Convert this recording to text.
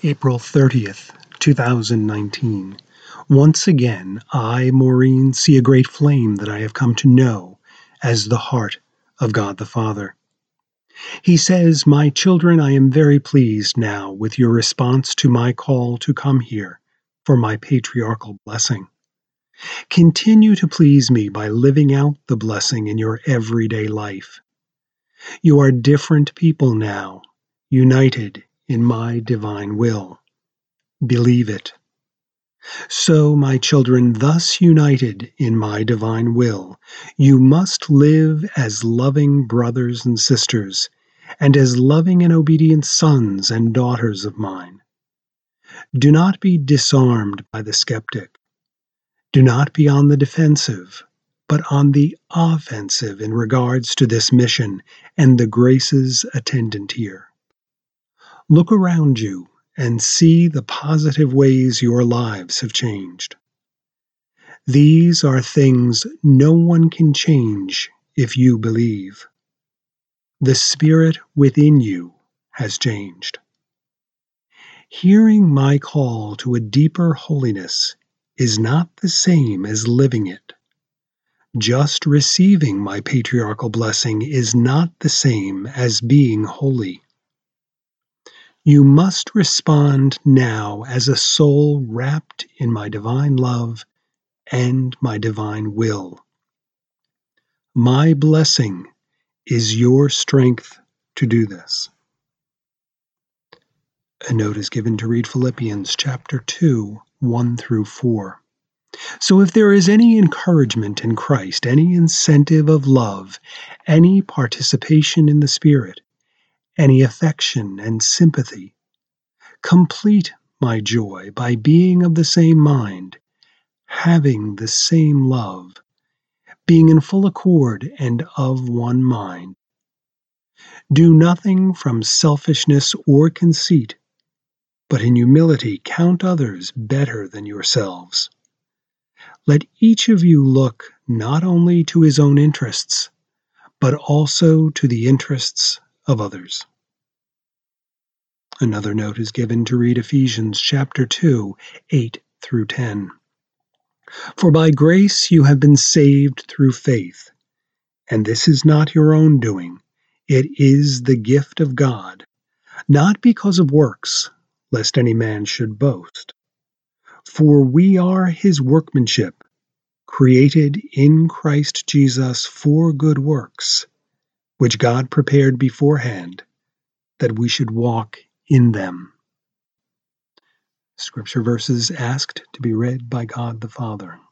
April 30th, 2019. Once again, I, Maureen, see a great flame that I have come to know as the heart of God the Father. He says, "My children, I am very pleased now with your response to my call to come here for my patriarchal blessing. Continue to please me by living out the blessing in your everyday life. You are different people now, united in my divine will. Believe it. So, my children, thus united in my divine will, you must live as loving brothers and sisters, and as loving and obedient sons and daughters of mine. Do not be disarmed by the skeptic. Do not be on the defensive, but on the offensive in regards to this mission and the graces attendant here. Look around you and see the positive ways your lives have changed. These are things no one can change if you believe. The Spirit within you has changed. Hearing my call to a deeper holiness is not the same as living it. Just receiving my patriarchal blessing is not the same as being holy. You must respond now as a soul wrapped in my divine love and my divine will. My blessing is your strength to do this." A note is given to read Philippians chapter 2, 1 through 4. So if there is any encouragement in Christ, any incentive of love, any participation in the Spirit, any affection and sympathy, complete my joy by being of the same mind, having the same love, being in full accord and of one mind. Do nothing from selfishness or conceit, but in humility count others better than yourselves. Let each of you look not only to his own interests, but also to the interests of others. Another note is given to read Ephesians chapter 2, 8 through 10. For by grace you have been saved through faith, and this is not your own doing. It is the gift of God, not because of works, lest any man should boast. For we are his workmanship, created in Christ Jesus for good works, which God prepared beforehand, that we should walk in them. Scripture verses asked to be read by God the Father.